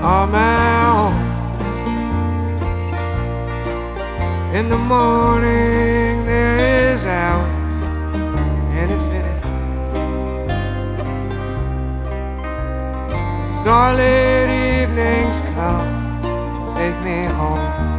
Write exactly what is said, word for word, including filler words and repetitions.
on my own. In the morning there is hours and infinity. Starlit evenings come, take me home.